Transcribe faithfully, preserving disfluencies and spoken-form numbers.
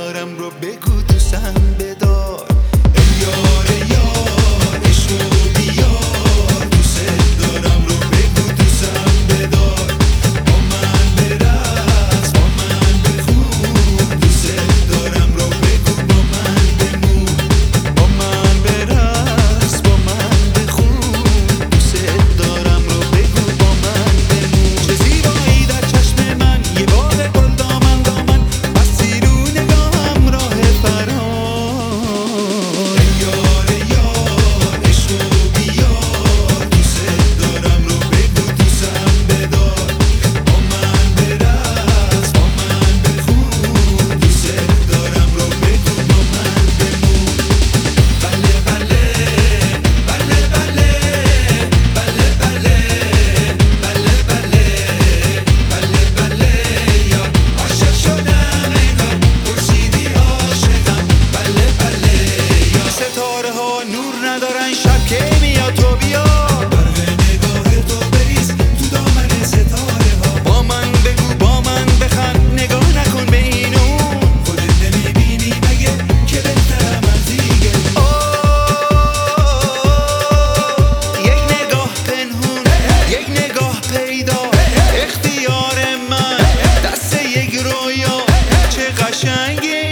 دارم رو بگو دوستم بدار. ای یار یار عشق و بیار، دوست دارم رو بگو دوستم بدار. با من برقص با من بخون، دوست دارم رو بگو با من بمون. با من برقص با من بخون، دوست دارم رو بگو با من بمون. چه زیبایی در چشم من، یه باغ گل دامن دامن، بستی رو نگاهم راه فرار. ای یار یار عشق و بیار، دوست دارم رو بگو دوستم بدار. با من برقص با من بخون، دوست دارم رو بگو با من بمون. بله بله بله بله بله بله بله بله بله بله یار عاشق شدم انگار پرسیدی عاشقم. بله بله یار ستاره ها نور ندارن، شب که میاد تو بیا، برق نگاه تو بریز تو دامن ستاره ها. با من بگو با من بخند، نگاه نکن به این اون، خودت نمیبینی مگه که بهترم از دیگه. یک نگاه پنهون یک نگاه پیدا، اختیار من دست یک رویا، چه قشنگی